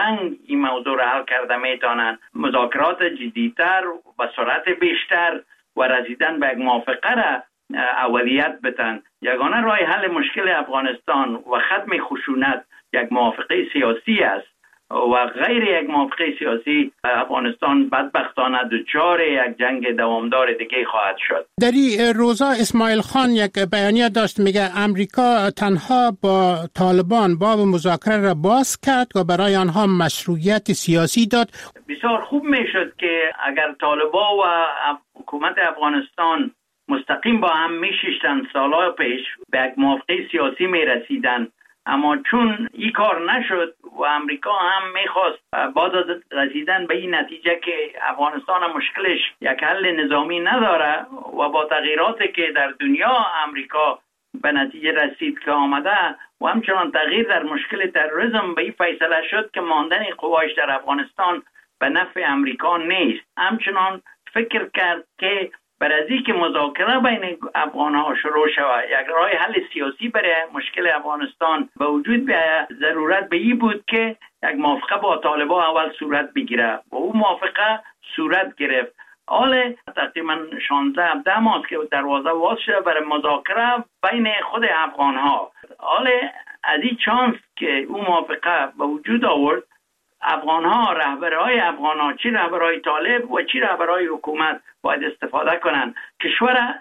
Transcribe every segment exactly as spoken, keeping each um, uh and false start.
جنگ این موضوع را حل کرده میتونن. مذاکرات جدیتر و سرعت بیشتر و رسیدن به یک موافقه را اولیت بدن. یگانه راه حل مشکل افغانستان و ختم خشونت یک موافقه سیاسی است و غیر یک موافقه سیاسی افغانستان بدبختانه دچار یک جنگ دوامدار دیگه خواهد شد. در این روزا اسماعیل خان یک بیانیه داشت، میگه امریکا تنها با طالبان باب مذاکره را باز کرد و برای آنها مشروعیت سیاسی داد. بسیار خوب میشد که اگر طالبان و حکومت افغانستان مستقیم با هم میشیشتن سالها پیش به یک موافقه سیاسی میرسیدن، اما چون این کار نشد و امریکا هم میخواست بعد از رسیدن به این نتیجه که افغانستان مشکلش یک حل نظامی نداره و با تغییراتی که در دنیا امریکا به نتیجه رسید که آمده و همچنان تغییر در مشکل تروریسم، به این فیصله شد که ماندن قوایش در افغانستان به نفع امریکا نیست. همچنان فکر کرد که برای که مذاکره بین افغان‌ها شروع شود، یک راه حل سیاسی برای مشکل افغانستان به وجود بیاید، ضرورت به این بود که یک موافقه با طالبان اول صورت بگیره و اون موافقه صورت گرفت. حال تقریبا شانزده هفده ماه که دروازه باز شده برای مذاکره بین خود افغان‌ها. حال از این چانس که اون موافقه به وجود آورد، افغان‌ها، رهبرهای افغان‌ها، چی رهبرهای طالب و چی رهبرهای حکومت باید استفاده کنن، کشور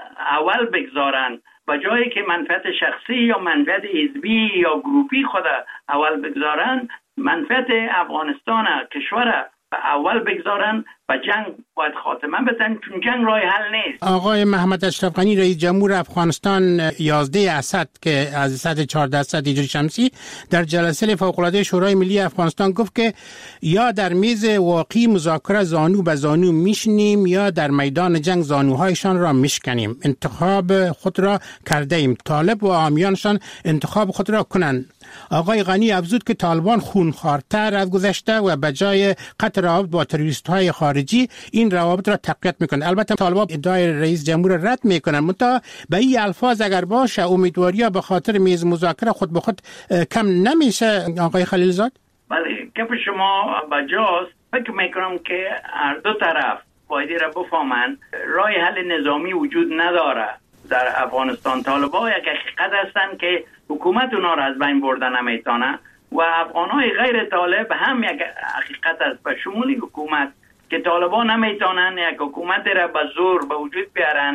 اول بگذارن و جایی که منفعت شخصی یا منفعت حزبی یا گروپی خود اول بگذارن، منفعت افغانستان کشور اول بگذارن و جنگ باید خاتمه بدن، چون جنگ راه حل نیست. آقای محمد اشرف غنی رئیس جمهور افغانستان یازده اسد که از صد و چهارده اسد هجری شمسی در جلسه فوق‌العاده شورای ملی افغانستان گفت که یا در میز واقعی مذاکره زانو به زانو میشنیم یا در میدان جنگ زانوهایشان را میشکنیم. انتخاب خود را کرده ایم، طالب و حامیانشان انتخاب خود را کنند. آقای غنی افزود که طالبان خونخوارتر از گذشته و به جای قطع روابط با تروریست‌های خارجی این روابط را تقویت میکنند. البته طالبان ادعای رئیس جمهور رد میکنند، منتها به این الفاظ اگر باشه امیدواریا به خاطر میز مذاکره خود به خود کم نمیشه. آقای خلیلزاد؟ بله، گپ شما بجاست. فکر میکنم که هر دو طرف باید را بفهمند راه حل نظامی وجود نداره در افغانستان. طالبان یک حقیقت هستند که حکومت اونا را از بین بردن نمیتونه و افغانهای غیر طالب هم یک حقیقت است به شمول حکومت که طالبان نمیتونن یک حکومت را به زور به وجود بیارن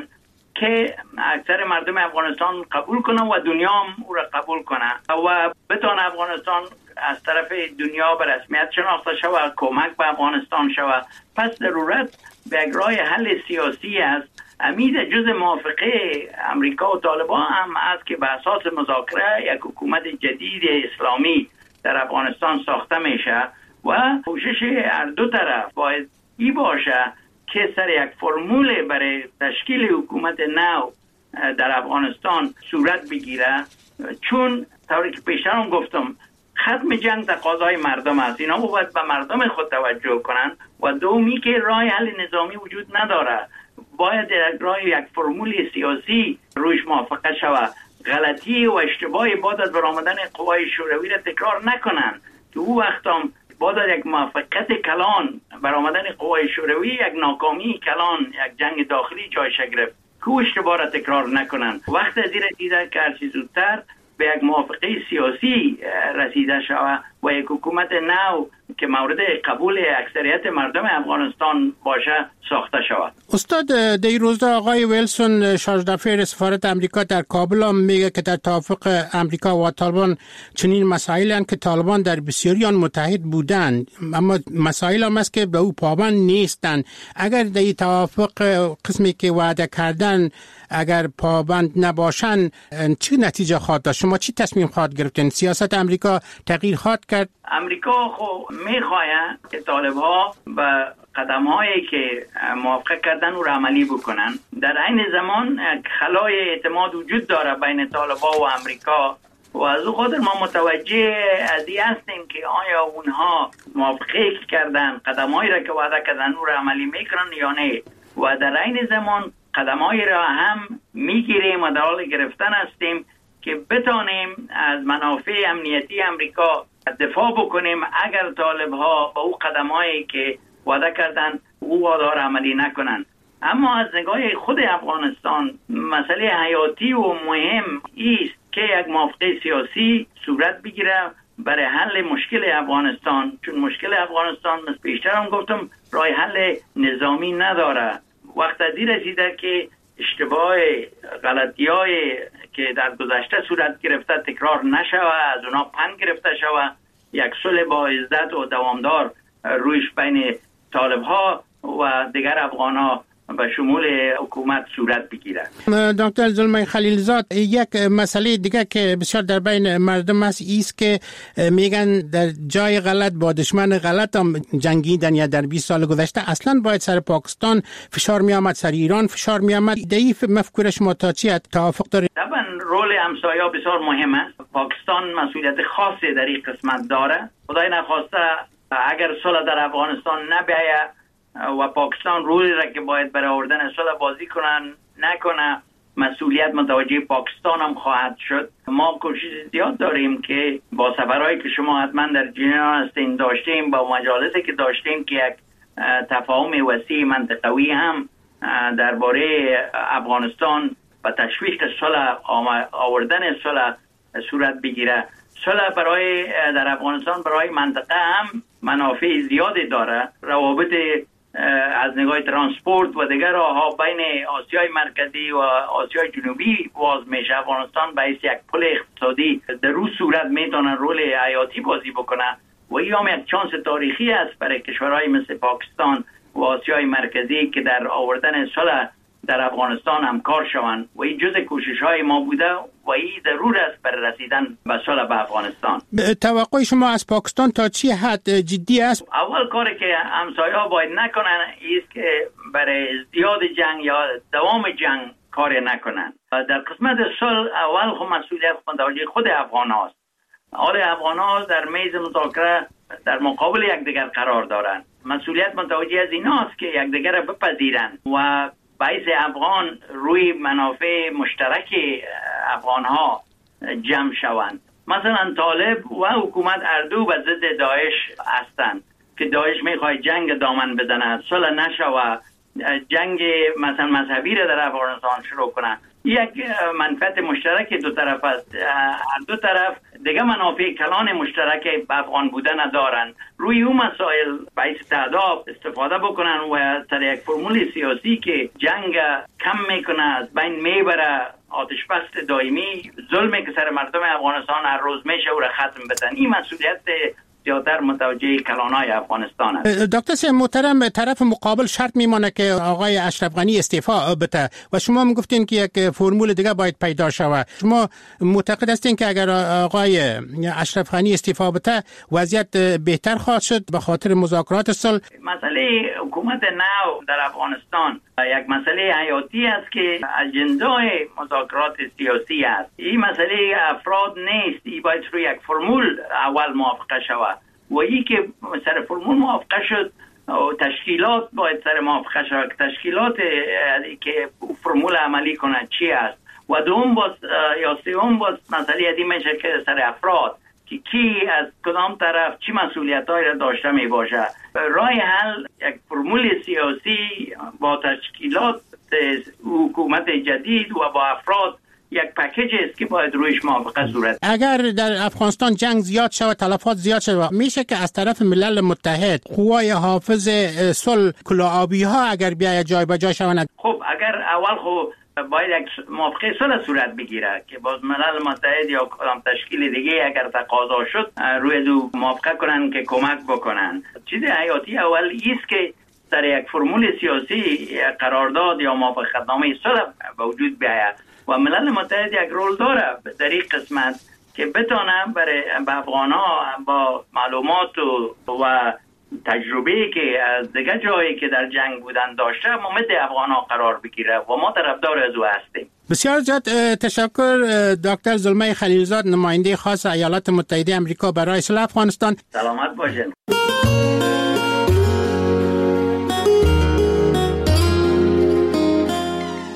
که اکثر مردم افغانستان قبول کنن و دنیا هم او را قبول کنه و بتونه افغانستان از طرف دنیا به رسمیت شناخته شود، کمک به افغانستان شود. پس ضرورت به یک راه حل سیاسی است. امید جز موافقه امریکا و طالبان هم است که به اساس مذاکره یک حکومت جدید اسلامی در افغانستان ساخته میشه و کوشش هر دو طرف باید ای باشه که سر یک فرمول برای تشکیل حکومت نو در افغانستان صورت بگیره، چون طوری که پیشتر هم گفتم ختم جنگ تقاضای مردم است. اینا باید به مردم خود توجه کنن و دومی که راه حل نظامی وجود نداره، باید راه یک فرمول سیاسی روش موافقه شود. غلطی و اشتباهی بعد از برآمدن قوای شوروی را تکرار نکنن که او وقت هم بعد از یک موفقیت کلان برآمدن قوای شوروی یک ناکامی کلان، یک جنگ داخلی جایش گرفت که او اشتباه را تکرار نکنن. وقت از این دیده که هرچی زودتر به یک موافقه سیاسی رسیده شود و یک حکومت نو که مورد قبول اکثریت مردم افغانستان باشه ساخته شود. استاد، در این روزها آقای ویلسون شارژ دافیر سفارت امریکا در کابل هم میگه که در توافق امریکا و طالبان چنین مسائلی هستند که طالبان در بسیاری آن متحد بودند، اما مسائل هم است که به او پابند نیستند. اگر در این توافق قسمی که وعده کردن اگر پابند نباشن چه نتیجه خواهد داشت؟ شما چی تصمیم خواهد گرفتین؟ سیاست امریکا تغییر خواهد کرد؟ امریکا خو میخواهد که طالب‌ها به قدم‌هایی که موافقه کردن او را عملی بکنن. در عین زمان خلای اعتماد وجود داره بین طالب‌ها و امریکا و از او خاطر ما متوجه از این هستیم که آیا اونها موافقه کردن قدم‌هایی را که وعده کردن او را عملی میکنن یا نه، و در عین زمان قدم‌هایی را هم میگیریم و در حال گرفتن هستیم که بتانیم از منافع امنیتی امریکا دفاع بکنیم اگر طالب ها با او قدم هایی که وعده کردن او وعده را عملی نکنن. اما از نگاه خود افغانستان مسئله حیاتی و مهم است که یک موافقه سیاسی صورت بگیره برای حل مشکل افغانستان، چون مشکل افغانستان مثل پیشتر هم گفتم راه حل نظامی نداره. وقت دی رسیده که اشتباه غلطی‌های که در گذشته صورت گرفته تکرار نشوه، از اونا پند گرفته شوه، یک صلح با عزت و دوامدار رویش بین طالب‌ها و دیگر افغان‌ها به شمول حکومت صورت بگیره. دکتر زلمای خلیلزاد، یک مسئله دیگه که بسیار در بین مردم است ایست که میگن در جای غلط با دشمن غلط هم جنگیدن یا در بیست سال گذشته اصلا باید سر پاکستان فشار می آمد، سر ایران فشار می آمد. ضعیف مفکور شما تا چی توافق داره؟ طبعا رول همسایه‌ها بسیار مهم است. پاکستان مسئولیت خاصی در این قسمت داره. خدای نخواسته اگر صلح در افغانستان نبیاید و پاکستان رولی را که باید برای آوردن صلح بازی کنن نکنه، مسئولیت متوجه پاکستان هم خواهد شد. ما کوشش زیاد داریم که با سفرهایی که شما حتما در جریان هستین داشتیم، با مجالسی که داشتیم که یک تفاهم وسیع منطقوی هم درباره افغانستان و تشویق صلح آوردن صلح صورت بگیره. صلح برای در افغانستان برای منطقه هم منافع زیادی داره. روابط از نگاه ترانسپورت و دیگر راهها بین آسیای مرکزی و آسیای جنوبی باز میشه. افغانستان باعث یک پل اقتصادی در روز صورت میتونه رول حیاتی بازی بکنه و این هم یک چانس تاریخی است برای کشورهای مثل پاکستان و آسیای مرکزی که در آوردن صلح در افغانستان همکار شوند و این جزء کوشش های ما بوده و این ضرور است برای رسیدن به صلح به افغانستان. توقع شما از پاکستان تا چی حد جدی است؟ اول کاری که همسایه‌ها باید نکنن است که برای ازدیاد جنگ یا دوام جنگ کار نکنن. در قسمت صلح اول خود مسئولیت متوجه خود افغان هاست. حال افغان ها در میز مذاکره در مقابل یکدیگر قرار دارند. مسئولیت متوجه از ایناست که یکدیگر بپذیرند و باعث افغان روی منافع مشترک افغان ها جمع شوند. مثلا طالب و حکومت اردو به ضد داعش هستند که داعش میخواد جنگ دامن بزنه، صلح نشوه، جنگ مثلا مذهبی را در افغانستان شروع کنه. یک منفعت مشترک دو طرف است. هر دو طرف دیگه منافع کلان مشترک به افغان بودن ندارن. روی اون مسائل باعث تعداد استفاده بکنن و سر یک فرمول سیاسی که جنگ کم میکنه، از بین میبره، آتش بس دائمی، ظلمی که سر مردم افغانستان هر روز میشه و را ختم بدن. این مسئولیت زیادتر متوجه کلانای افغانستان است. دکتر سید محترم، طرف مقابل شرط میمانه که آقای اشرف غنی استعفا بده و شما میگفتین که یک فرمول دیگه باید پیدا شود. شما معتقد هستین که اگر آقای اشرف غنی استعفا بده وضعیت بهتر خواهد شد به خاطر مذاکرات صلح؟ مسئله حکومت نو در افغانستان یک مسئله حیاتی است که اجندای مذاکرات سیاسی است. این مسئله افراد نیست. این باید روی یک فرمول اول موافقه شود و این که سر فرمول موافقه شد تشکیلات باید سر موافقه شود که تشکیلات که فرمول عملی کنند چی است و دوم باز یا سوم باز مسئله ادی میشه که سر افراد که کی از کدام طرف چی مسئولیت‌هایی را داشته می باشه. راه حل یک فرمول سیاسی با تشکیلات حکومت جدید و با افراد یک پکیج است که باید رویش موافقه صورت. اگر در افغانستان جنگ زیاد شود، تلفات زیاد شود، میشه که از طرف ملل متحد قوای حافظ صلح کلاه‌آبی ها اگر بیاید جای به جای شوند؟ خب اگر اول خب باید یک موافقه صلح صورت بگیره که باز ملل متحد یا کدام تشکیل دیگه اگر تقاضا شد روی دو موافقه کنن که کمک بکنن. چیز حیاتی اول است که در یک فرمول سیاسی قرارداد یا موافقتنامه صلح به وجود بیاید و ملل متحد یک رول داره در این قسمت که بتونه برای افغان‌ها با معلومات و, و تجربه که از دیگه جایی که در جنگ بودن داشته ممد افغان‌ها قرار بگیره و ما طرفدار از او هستیم. بسیار زیاد تشکر دکتر زلمای خلیلزاد، نماینده خاص ایالات متحده آمریکا برای صلح افغانستان. سلامت باشین.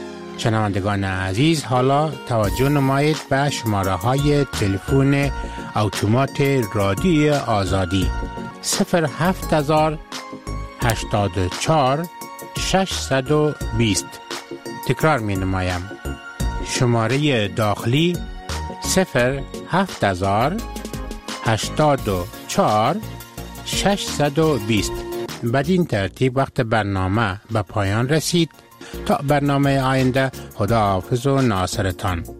شنوندگان عزیز، حالا توجه نمایید به شماره های تلفن اتومات رادیوی آزادی صفر هفت هزار هشتاد و چهار ششصد و بیست. تکرار می نمایم. شماره داخلی صفر هفت هزار هشتاد و چهار ششصد و بیست. بدین ترتیب وقت برنامه به پایان رسید. تا برنامه آینده، خدا حافظ و ناصرتان.